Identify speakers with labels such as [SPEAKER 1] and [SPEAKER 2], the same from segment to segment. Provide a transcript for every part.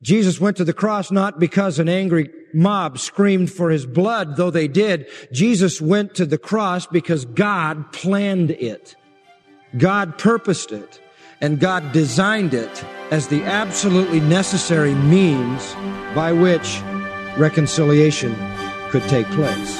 [SPEAKER 1] Jesus went to the cross not because an angry mob screamed for his blood, though they did. Jesus went to the cross because God planned it. God purposed it. And God designed it as the absolutely necessary means by which reconciliation could take place.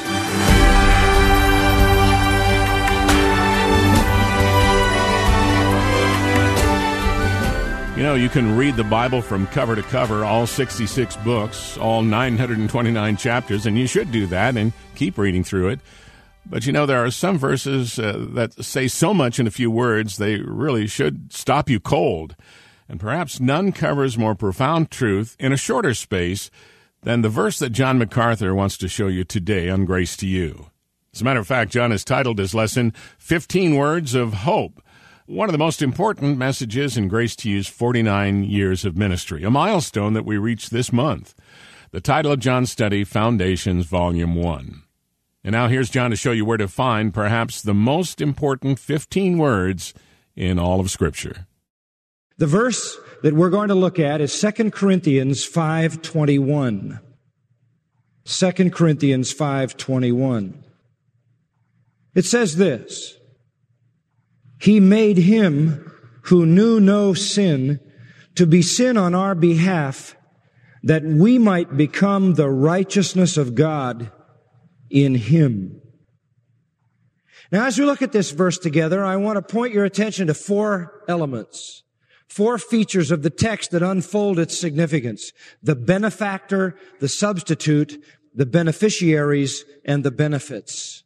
[SPEAKER 2] You know, you can read the Bible from cover to cover, all 66 books, all 929 chapters, and you should do that and keep reading through it. But you know, there are some verses that say so much in a few words, they really should stop you cold. And perhaps none covers more profound truth in a shorter space than the verse that John MacArthur wants to show you today on Grace to You. As a matter of fact, John has titled his lesson, 15 Words of Hope. One of the most important messages in Grace to You's 49 years of ministry, a milestone that we reached this month. The title of John's study, Foundations, Volume 1. And now here's John to show you where to find perhaps the most important 15 words in all of Scripture.
[SPEAKER 1] The verse that we're going to look at is 2 Corinthians 5:21. 2 Corinthians 5:21. It says this, He made him who knew no sin to be sin on our behalf, that we might become the righteousness of God in him. Now, as we look at this verse together, I want to point your attention to four elements, four features of the text that unfold its significance: the benefactor, the substitute, the beneficiaries, and the benefits.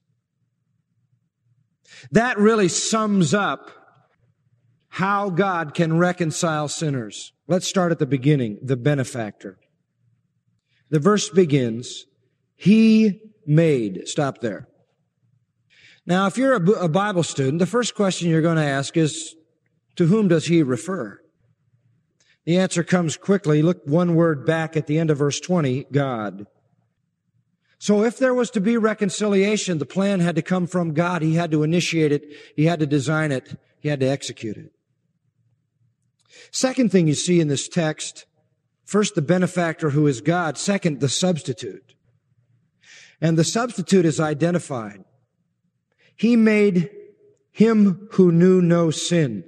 [SPEAKER 1] That really sums up how God can reconcile sinners. Let's start at the beginning, the benefactor. The verse begins, He made. Stop there. Now, if you're a Bible student, the first question you're going to ask is, to whom does He refer? The answer comes quickly. Look one word back at the end of verse 20, God. So if there was to be reconciliation, the plan had to come from God. He had to initiate it. He had to design it. He had to execute it. Second thing you see in this text, first, the benefactor who is God. Second, the substitute. And the substitute is identified. He made him who knew no sin.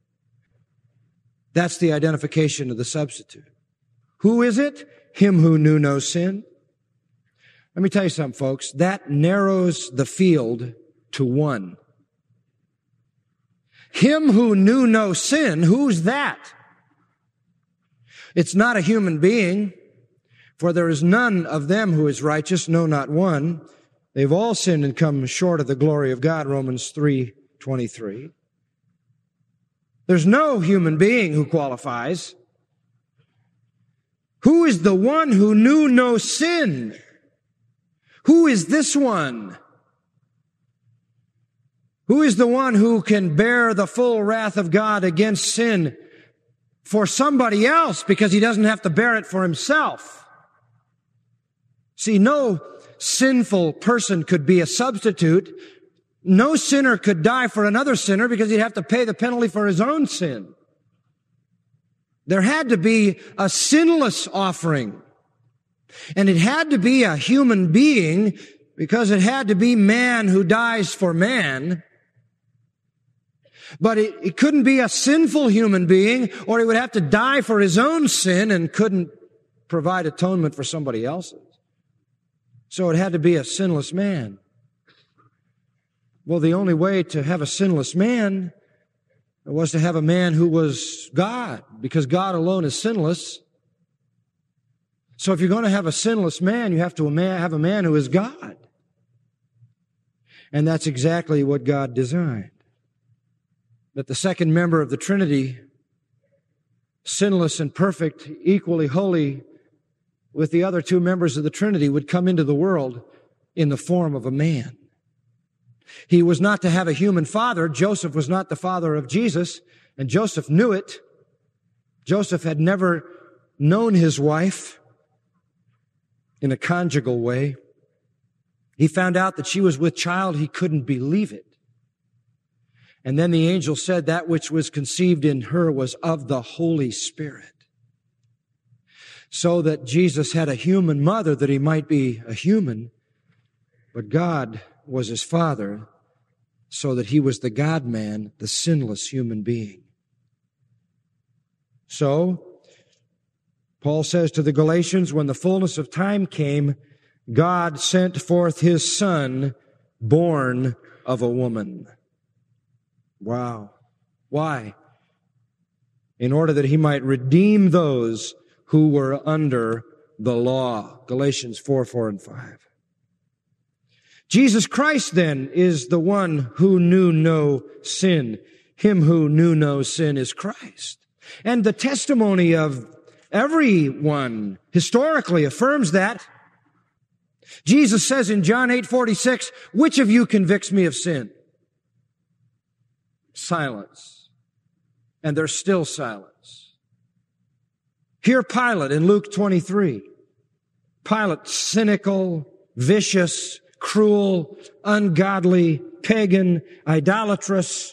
[SPEAKER 1] That's the identification of the substitute. Who is it? Him who knew no sin. Let me tell you something, folks. That narrows the field to one. Him who knew no sin, who's that? It's not a human being, for there is none of them who is righteous, no, not one. They've all sinned and come short of the glory of God, Romans 3:23. There's no human being who qualifies. Who is the one who knew no sin? Who is this one? Who is the one who can bear the full wrath of God against sin for somebody else because he doesn't have to bear it for himself? See, no sinful person could be a substitute. No sinner could die for another sinner because he'd have to pay the penalty for his own sin. There had to be a sinless offering. And it had to be a human being because it had to be man who dies for man. But it couldn't be a sinful human being, or he would have to die for his own sin and couldn't provide atonement for somebody else's. So it had to be a sinless man. Well, the only way to have a sinless man was to have a man who was God, because God alone is sinless. So if you're going to have a sinless man, you have to have a man who is God. And that's exactly what God designed. That the second member of the Trinity, sinless and perfect, equally holy with the other two members of the Trinity, would come into the world in the form of a man. He was not to have a human father. Joseph was not the father of Jesus, and Joseph knew it. Joseph had never known his wife in a conjugal way. He found out that she was with child. He couldn't believe it. And then the angel said that which was conceived in her was of the Holy Spirit. so that Jesus had a human mother that he might be a human, but God was his Father so that he was the God-man, the sinless human being. So, Paul says to the Galatians, when the fullness of time came, God sent forth his Son, born of a woman. Wow. Why? In order that he might redeem those who were under the law. Galatians 4 and 5. Jesus Christ, then, is the one who knew no sin. Him who knew no sin is Christ. And the testimony of everyone historically affirms that. Jesus says in John 8:46, which of you convicts me of sin? Silence. And there's still silence. Hear Pilate in Luke 23. Pilate, cynical, vicious, cruel, ungodly, pagan, idolatrous.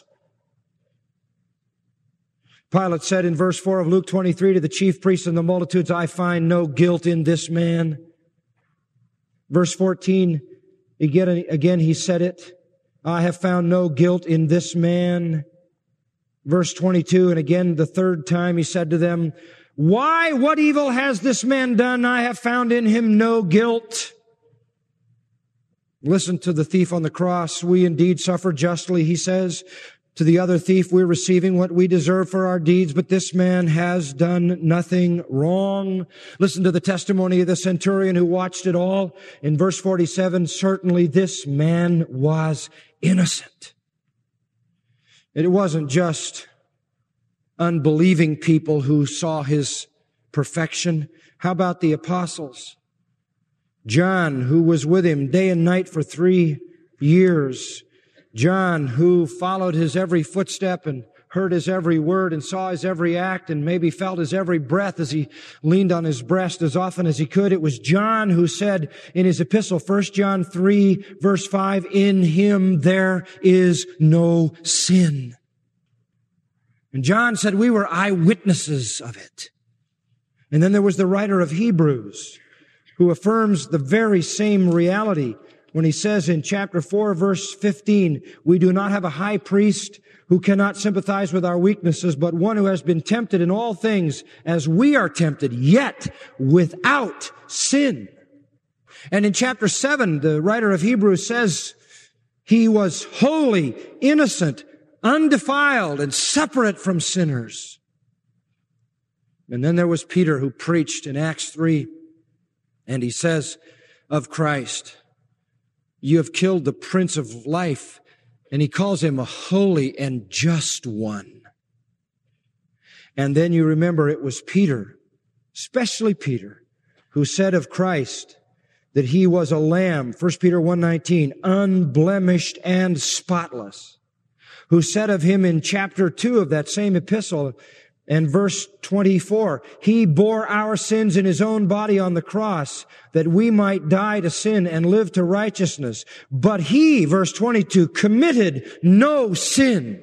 [SPEAKER 1] Pilate said in verse 4 of Luke 23 to the chief priests and the multitudes, I find no guilt in this man. Verse 14, again he said it, I have found no guilt in this man. Verse 22, and again the third time he said to them, why, what evil has this man done? I have found in him no guilt. Listen to the thief on the cross. We indeed suffer justly, he says. To the other thief, we're receiving what we deserve for our deeds, but this man has done nothing wrong. Listen to the testimony of the centurion who watched it all. In verse 47, certainly this man was innocent. It wasn't just unbelieving people who saw his perfection. How about the apostles? John, who was with him day and night for 3 years. John, who followed his every footstep and heard his every word and saw his every act and maybe felt his every breath as he leaned on his breast as often as he could. It was John who said in his epistle, 1 John 3, verse 5, in him there is no sin. And John said we were eyewitnesses of it. And then there was the writer of Hebrews who affirms the very same reality when he says in chapter 4, verse 15, we do not have a high priest who cannot sympathize with our weaknesses, but one who has been tempted in all things as we are tempted, yet without sin. And in chapter 7, the writer of Hebrews says he was holy, innocent, undefiled, and separate from sinners. And then there was Peter who preached in Acts 3, and he says of Christ, you have killed the Prince of Life, and he calls him a holy and just one. And then you remember it was Peter, especially Peter, who said of Christ that he was a lamb, 1 Peter 1:19, unblemished and spotless, who said of him in chapter 2 of that same epistle, and verse 24, he bore our sins in his own body on the cross that we might die to sin and live to righteousness. But he, verse 22, committed no sin.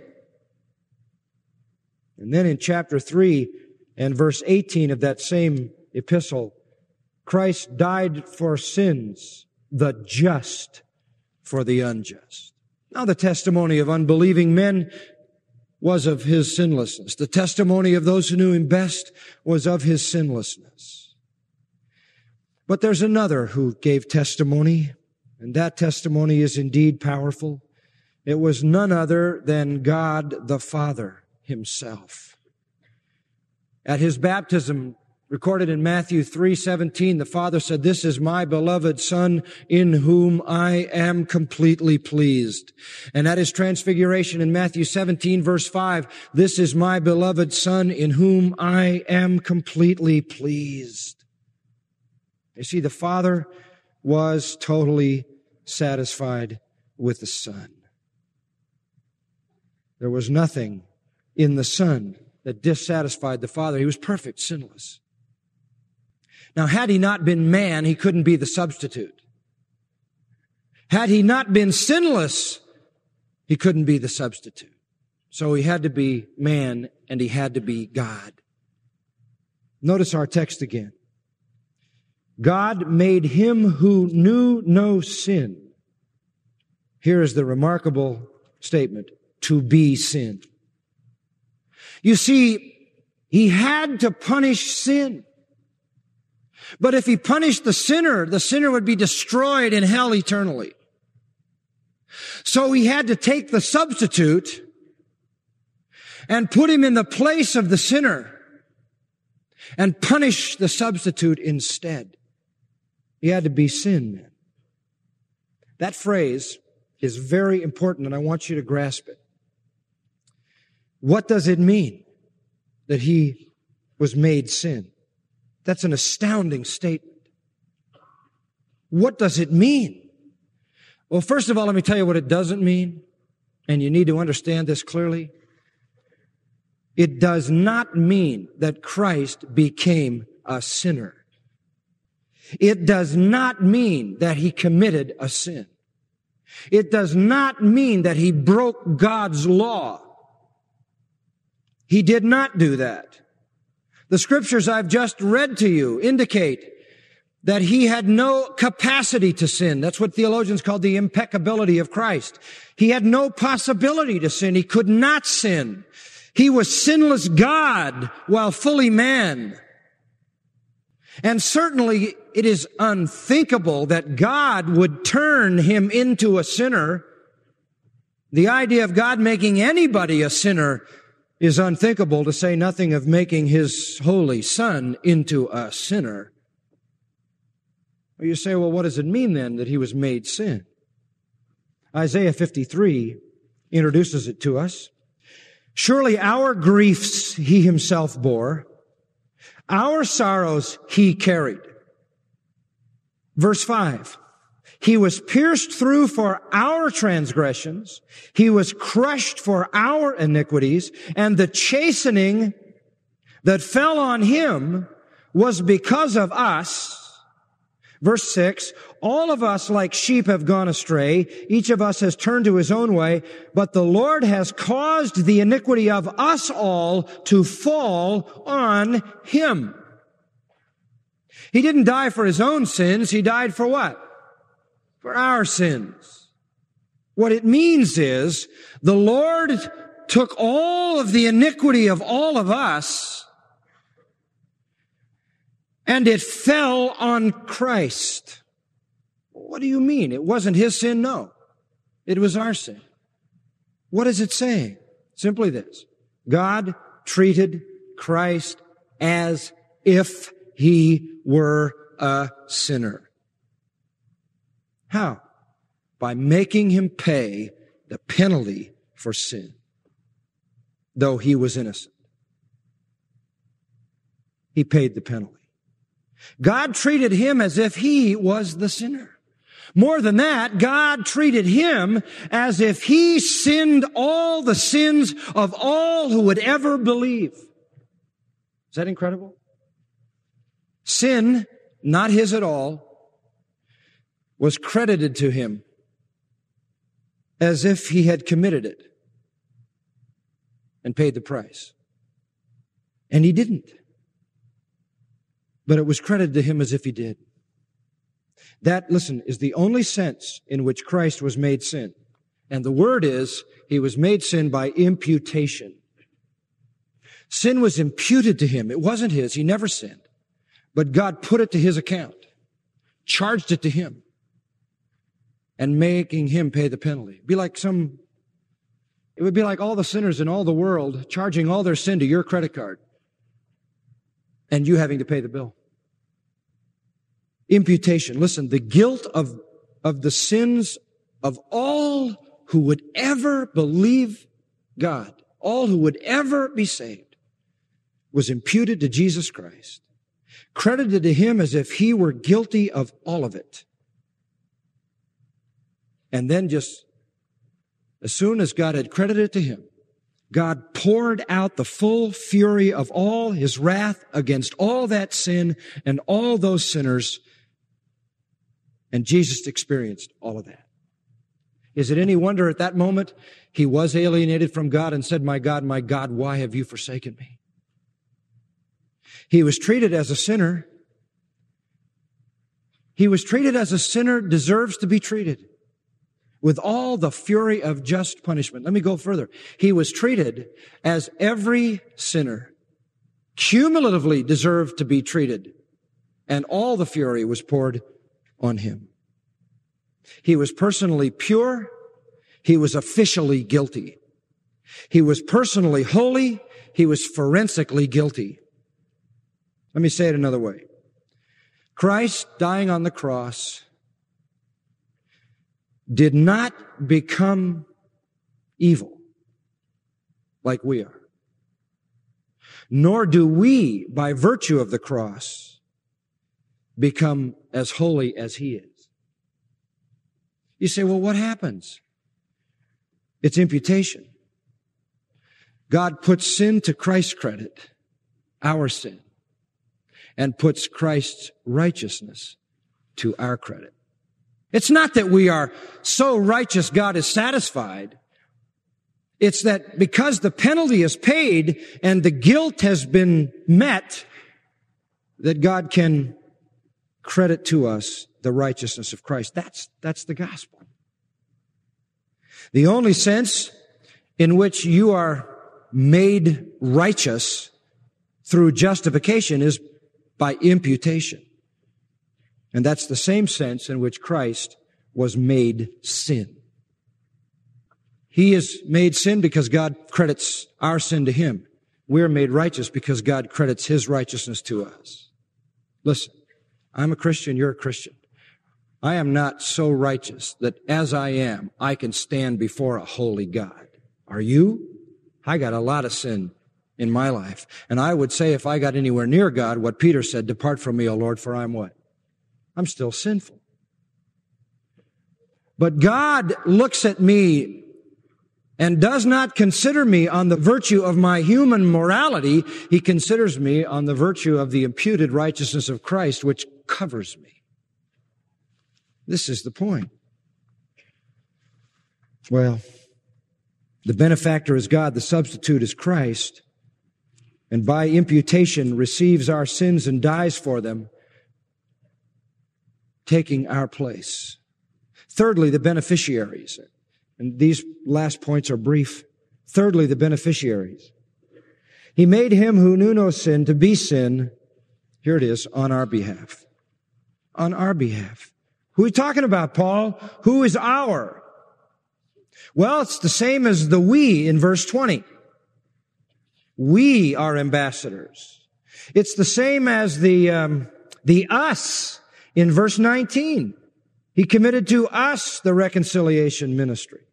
[SPEAKER 1] And then in chapter 3 and verse 18 of that same epistle, Christ died for sins, the just for the unjust. Now the testimony of unbelieving men was of his sinlessness. The testimony of those who knew him best was of his sinlessness. But there's another who gave testimony, and that testimony is indeed powerful. It was none other than God the Father himself. At his baptism, recorded in Matthew 3:17, the Father said, this is my beloved Son in whom I am completely pleased. And at his transfiguration in Matthew 17 verse 5, this is my beloved Son in whom I am completely pleased. You see, the Father was totally satisfied with the Son. There was nothing in the Son that dissatisfied the Father. He was perfect, sinless. Now, had he not been man, he couldn't be the substitute. Had he not been sinless, he couldn't be the substitute. So he had to be man and he had to be God. Notice our text again. God made him who knew no sin. Here is the remarkable statement, to be sin. You see, he had to punish sin. But if he punished the sinner would be destroyed in hell eternally. So he had to take the substitute and put him in the place of the sinner and punish the substitute instead. He had to be sin then. That phrase is very important, and I want you to grasp it. What does it mean that he was made sin? That's an astounding statement. What does it mean? Well, first of all, let me tell you what it doesn't mean, and you need to understand this clearly. It does not mean that Christ became a sinner. It does not mean that he committed a sin. It does not mean that he broke God's law. He did not do that. The scriptures I've just read to you indicate that he had no capacity to sin. That's what theologians call the impeccability of Christ. He had no possibility to sin. He could not sin. He was sinless God while fully man. And certainly it is unthinkable that God would turn him into a sinner. The idea of God making anybody a sinner is unthinkable, to say nothing of making his holy Son into a sinner. Well, you say, well, what does it mean then that he was made sin? Isaiah 53 introduces it to us. Surely our griefs he himself bore, our sorrows he carried. Verse 5, he was pierced through for our transgressions, he was crushed for our iniquities, and the chastening that fell on him was because of us. Verse 6, all of us like sheep have gone astray. Each of us has turned to his own way, but the Lord has caused the iniquity of us all to fall on him. He didn't die for his own sins. He died for what? For our sins. What it means is the Lord took all of the iniquity of all of us and it fell on Christ. What do you mean? It wasn't his sin? No. It was our sin. What is it saying? Simply this. God treated Christ as if he were a sinner. How? By making him pay the penalty for sin, though he was innocent. He paid the penalty. God treated him as if he was the sinner. More than that, God treated him as if he sinned all the sins of all who would ever believe. Is that incredible? Sin, not his at all, was credited to him as if he had committed it and paid the price. And he didn't. But it was credited to him as if he did. That, listen, is the only sense in which Christ was made sin. And the word is, he was made sin by imputation. Sin was imputed to him. It wasn't his. He never sinned. But God put it to his account, charged it to him, and making him pay the penalty. It would be like all the sinners in all the world charging all their sin to your credit card and you having to pay the bill. Imputation. Listen, the guilt of the sins of all who would ever believe God, all who would ever be saved, was imputed to Jesus Christ, credited to him as if he were guilty of all of it. And then just as soon as God had credited it to him, God poured out the full fury of all his wrath against all that sin and all those sinners. And Jesus experienced all of that. Is it any wonder at that moment he was alienated from God and said, my God, why have you forsaken me? He was treated as a sinner, He was treated as a sinner deserves to be treated, with all the fury of just punishment. Let me go further. He was treated as every sinner cumulatively deserved to be treated, and all the fury was poured on him. He was personally pure. He was officially guilty. He was personally holy. He was forensically guilty. Let me say it another way. Christ dying on the cross did not become evil like we are. Nor do we, by virtue of the cross, become as holy as he is. You say, well, what happens? It's imputation. God puts sin to Christ's credit, our sin, and puts Christ's righteousness to our credit. It's not that we are so righteous God is satisfied. It's that because the penalty is paid and the guilt has been met, that God can credit to us the righteousness of Christ. That's the gospel. The only sense in which you are made righteous through justification is by imputation. And that's the same sense in which Christ was made sin. He is made sin because God credits our sin to him. We're made righteous because God credits his righteousness to us. Listen, I'm a Christian, you're a Christian. I am not so righteous that as I am, I can stand before a holy God. Are you? I got a lot of sin in my life. And I would say if I got anywhere near God, what Peter said, depart from me, O Lord, for I'm what? I'm still sinful. But God looks at me and does not consider me on the virtue of my human morality. He considers me on the virtue of the imputed righteousness of Christ, which covers me. This is the point. Well, the benefactor is God, the substitute is Christ, and by imputation receives our sins and dies for them, taking our place. Thirdly, the beneficiaries. And these last points are brief. Thirdly, the beneficiaries. He made him who knew no sin to be sin, here it is, on our behalf. On our behalf. Who are we talking about, Paul? Who is our? Well, it's the same as the we in verse 20. We are ambassadors. It's the same as the us in verse 19. He committed to us the reconciliation ministry.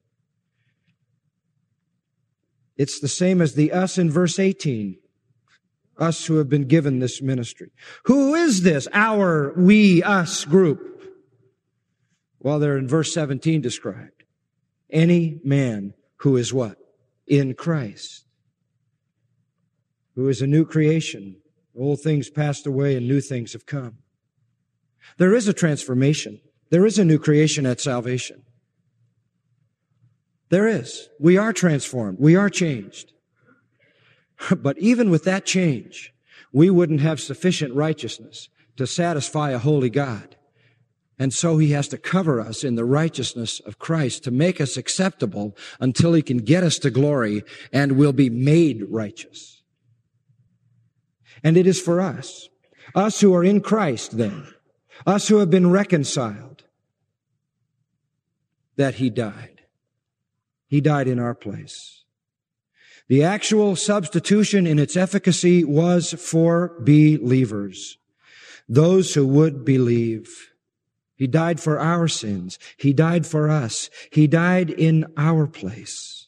[SPEAKER 1] It's the same as the us in verse 18. Us who have been given this ministry. Who is this? Our, we, us group. Well, they're in verse 17 described. Any man who is what? In Christ. Who is a new creation. Old things passed away and new things have come. There is a transformation. There is a new creation at salvation. There is. We are transformed. We are changed. But even with that change, we wouldn't have sufficient righteousness to satisfy a holy God. And so he has to cover us in the righteousness of Christ to make us acceptable until he can get us to glory and we'll be made righteous. And it is for us who are in Christ then, us who have been reconciled, that he died. He died in our place. The actual substitution in its efficacy was for believers, those who would believe. He died for our sins. He died for us. He died in our place.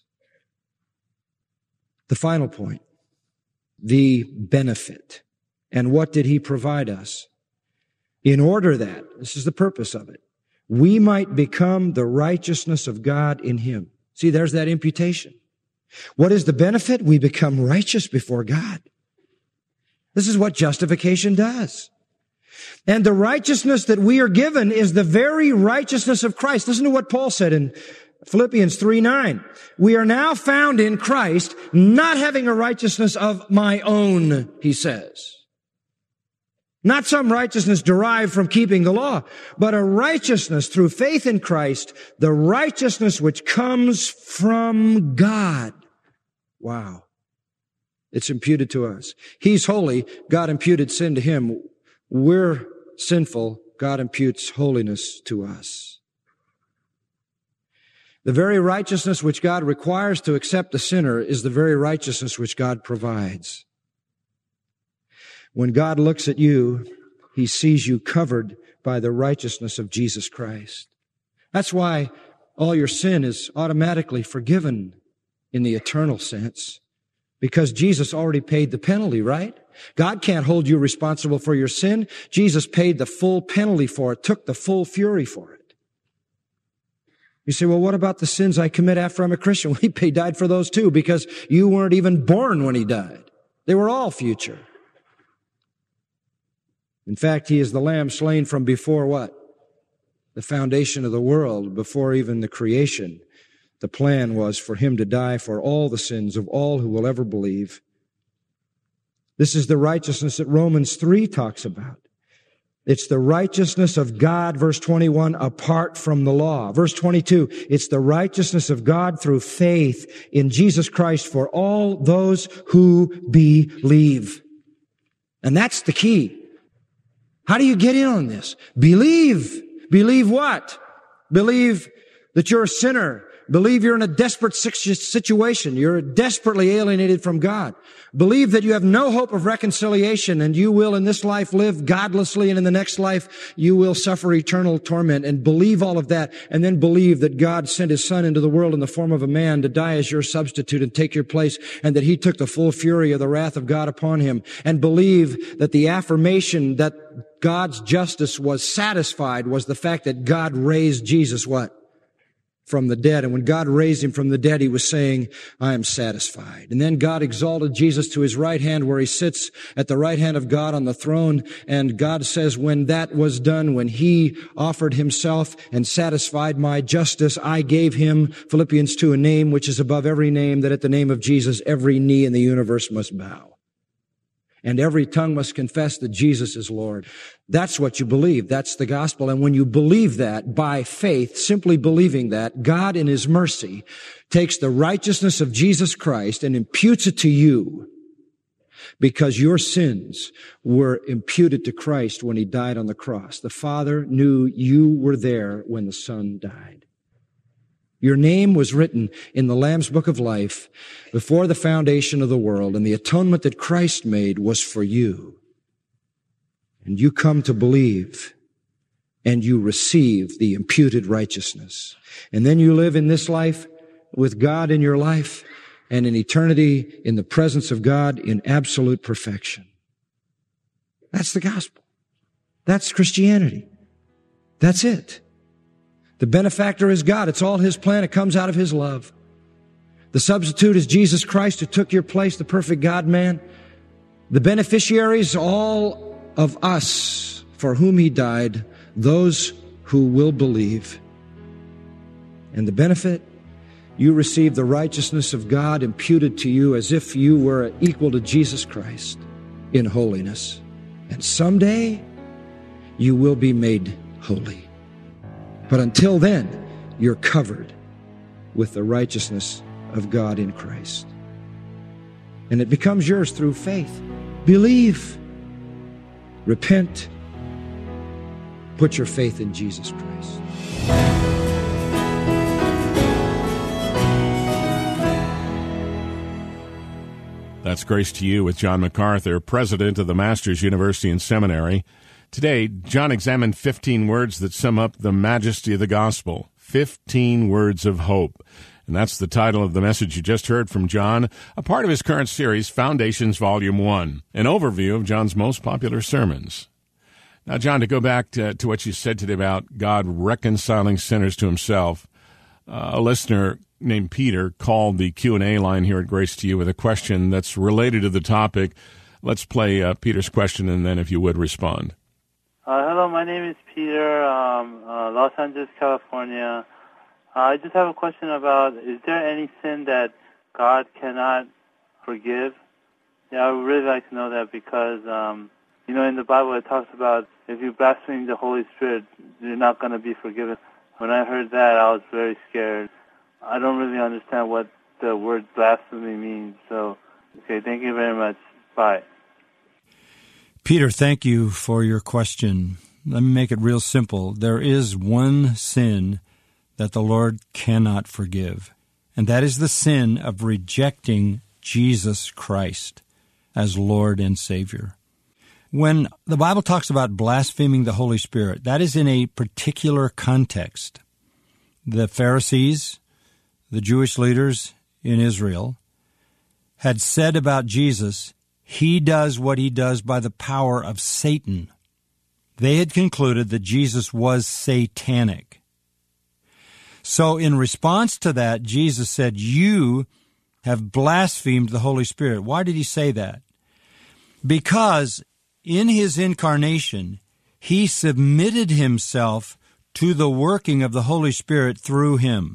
[SPEAKER 1] The final point, the benefit. And what did he provide us? In order that, this is the purpose of it, we might become the righteousness of God in him. See, there's that imputation. What is the benefit? We become righteous before God. This is what justification does. And the righteousness that we are given is the very righteousness of Christ. Listen to what Paul said in Philippians 3:9. We are now found in Christ, not having a righteousness of my own, he says. Not some righteousness derived from keeping the law, but a righteousness through faith in Christ, the righteousness which comes from God. Wow. It's imputed to us. He's holy. God imputed sin to him. We're sinful. God imputes holiness to us. The very righteousness which God requires to accept the sinner is the very righteousness which God provides. When God looks at you, he sees you covered by the righteousness of Jesus Christ. That's why all your sin is automatically forgiven in the eternal sense, because Jesus already paid the penalty, right? God can't hold you responsible for your sin. Jesus paid the full penalty for it, took the full fury for it. You say, well, what about the sins I commit after I'm a Christian? Well, he died for those too, because you weren't even born when he died. They were all future. In fact, he is the lamb slain from before what? The foundation of the world, before even the creation. The plan was for him to die for all the sins of all who will ever believe. This is the righteousness that Romans 3 talks about. It's the righteousness of God, verse 21, apart from the law. Verse 22, it's the righteousness of God through faith in Jesus Christ for all those who believe. And that's the key. How do you get in on this? Believe. Believe what? Believe that you're a sinner. Believe you're in a desperate situation. You're desperately alienated from God. Believe that you have no hope of reconciliation and you will in this life live godlessly and in the next life you will suffer eternal torment. And believe all of that. And then believe that God sent his son into the world in the form of a man to die as your substitute and take your place, and that he took the full fury of the wrath of God upon him. And believe that the affirmation that God's justice was satisfied was the fact that God raised Jesus what? From the dead. And when God raised him from the dead, he was saying, I am satisfied. And then God exalted Jesus to his right hand, where he sits at the right hand of God on the throne. And God says, when that was done, when he offered himself and satisfied my justice, I gave him, Philippians 2, a name which is above every name, that at the name of Jesus, every knee in the universe must bow. And every tongue must confess that Jesus is Lord. That's what you believe. That's the gospel. And when you believe that by faith, simply believing that, God in his mercy takes the righteousness of Jesus Christ and imputes it to you, because your sins were imputed to Christ when he died on the cross. The Father knew you were there when the Son died. Your name was written in the Lamb's Book of Life before the foundation of the world, and the atonement that Christ made was for you. And you come to believe, and you receive the imputed righteousness. And then you live in this life with God in your life, and in eternity in the presence of God in absolute perfection. That's the gospel. That's Christianity. That's it. The benefactor is God. It's all his plan. It comes out of his love. The substitute is Jesus Christ, who took your place, the perfect God-man. The beneficiaries, all of us for whom he died, those who will believe. And the benefit, you receive the righteousness of God imputed to you as if you were equal to Jesus Christ in holiness. And someday you will be made holy. But until then, you're covered with the righteousness of God in Christ. And it becomes yours through faith. Believe. Repent. Put your faith in Jesus Christ.
[SPEAKER 2] That's Grace to You with John MacArthur, president of the Masters University and Seminary. Today, John examined 15 words that sum up the majesty of the gospel. 15 words of hope. And that's the title of the message you just heard from John, a part of his current series, Foundations Volume 1, an overview of John's most popular sermons. Now, John, to go back to what you said today about God reconciling sinners to himself, a listener named Peter called the Q&A line here at Grace to You with a question that's related to the topic. Let's play Peter's question, and then if you would respond.
[SPEAKER 3] Hello, my name is Peter, Los Angeles, California. I just have a question about, is there any sin that God cannot forgive? Yeah, I would really like to know that, because You know, in the Bible it talks about if you blaspheme the Holy Spirit, you're not going to be forgiven. When I heard that, I was very scared. I don't really understand what the word blasphemy means. So, okay, thank you very much. Bye.
[SPEAKER 4] Peter, thank you for your question. Let me make it real simple. There is one sin that the Lord cannot forgive, and that is the sin of rejecting Jesus Christ as Lord and Savior. When the Bible talks about blaspheming the Holy Spirit, that is in a particular context. The Pharisees, the Jewish leaders in Israel, had said about Jesus, he does what he does by the power of Satan. They had concluded that Jesus was satanic. So in response to that, Jesus said, you have blasphemed the Holy Spirit. Why did he say that? Because in his incarnation, he submitted himself to the working of the Holy Spirit through him.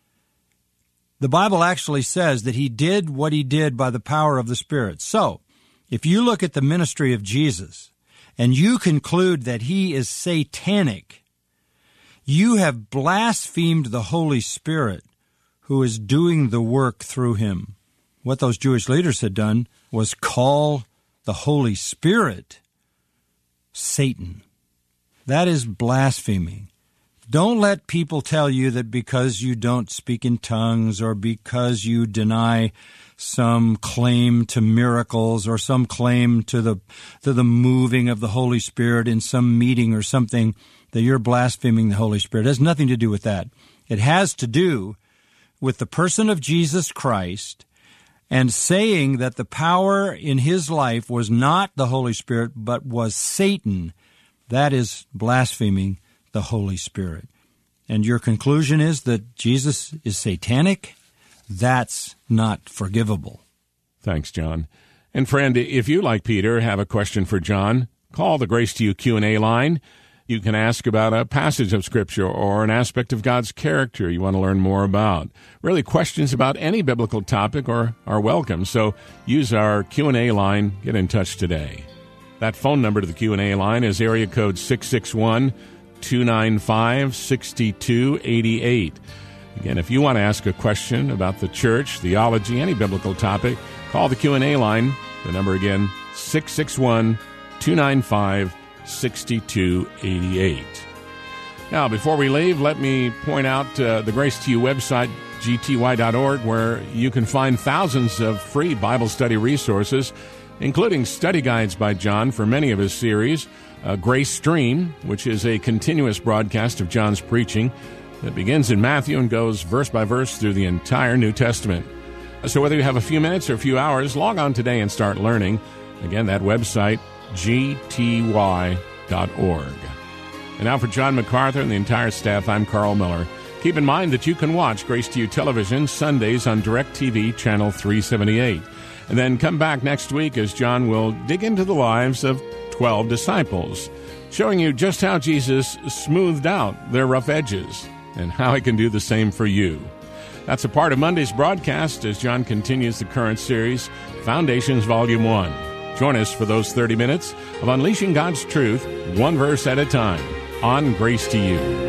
[SPEAKER 4] The Bible actually says that he did what he did by the power of the Spirit. So, if you look at the ministry of Jesus and you conclude that he is satanic, you have blasphemed the Holy Spirit who is doing the work through him. What those Jewish leaders had done was call the Holy Spirit Satan. That is blaspheming. Don't let people tell you that because you don't speak in tongues or because you deny some claim to miracles or some claim to the moving of the Holy Spirit in some meeting or something, that you're blaspheming the Holy Spirit. It has nothing to do with that. It has to do with the person of Jesus Christ and saying that the power in his life was not the Holy Spirit, but was Satan. That is blaspheming the Holy Spirit. And your conclusion is that Jesus is satanic? That's not forgivable.
[SPEAKER 2] Thanks, John. And friend, if you, like Peter, have a question for John, call the Grace to You Q&A line. You can ask about a passage of Scripture or an aspect of God's character you want to learn more about. Really, questions about any biblical topic are welcome, so use our Q&A line. Get in touch today. That phone number to the Q&A line is area code 661-295-6288. Again, if you want to ask a question about the church, theology, any biblical topic, call the Q&A line. The number again, 661-295-6288. Now, before we leave, let me point out the Grace to You website, gty.org, where you can find thousands of free Bible study resources, including study guides by John for many of his series, Grace Stream, which is a continuous broadcast of John's preaching that begins in Matthew and goes verse by verse through the entire New Testament. So whether you have a few minutes or a few hours, log on today and start learning. Again, that website, gty.org. And now for John MacArthur and the entire staff, I'm Carl Miller. Keep in mind that you can watch Grace to You Television Sundays on DirecTV Channel 378. And then come back next week as John will dig into the lives of 12 disciples, showing you just how Jesus smoothed out their rough edges and how he can do the same for you. That's a part of Monday's broadcast as John continues the current series, Foundations Volume 1. Join us for those 30 minutes of unleashing God's truth, one verse at a time, on Grace to You.